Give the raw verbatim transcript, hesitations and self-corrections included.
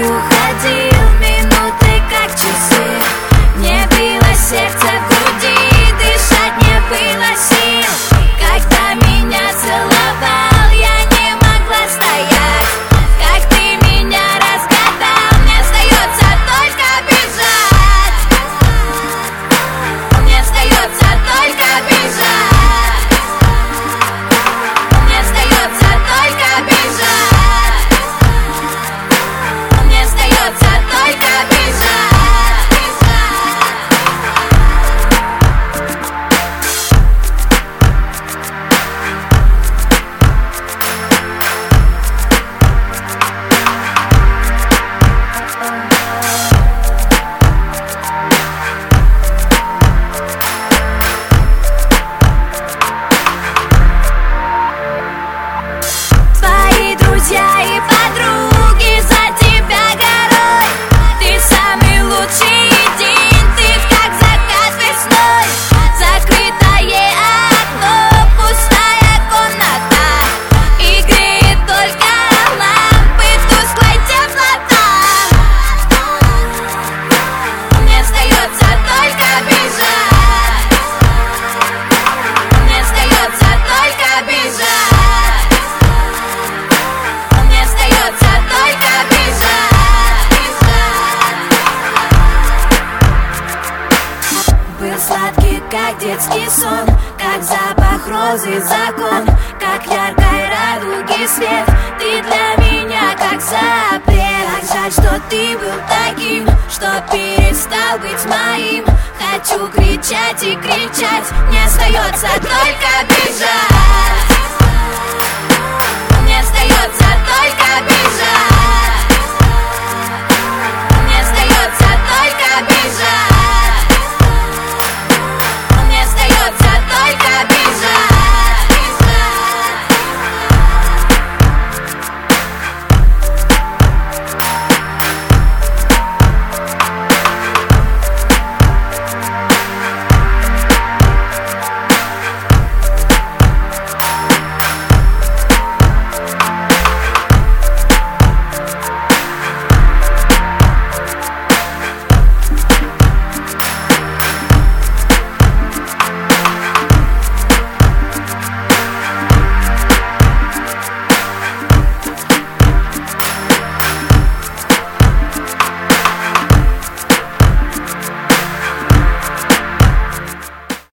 уходил, минуты как часы. Мне билось сердце в груди, дышать не было сил. Когда меня целовал, я не могла стоять. Как ты меня разгадал, мне остается только бежать. Мне остается только бежать. Мне остается только бежать. Мне остается только бежать. Твои друзья и подруги за тебя горой. Ты самый лучший день, ты как закат весной. Закрытое окно, пустая комната, и греет только лампы, тусклая теплота. Мне остается только бежать. Мне остается только бежать. Мне остается только бежать. Был сладкий, как детский сон, как запах розы закон, как яркой радуги свет. Ты для меня как запрет. Так жаль, что ты был таким, что перестал быть моим. Хочу кричать и кричать, мне остается только бежать.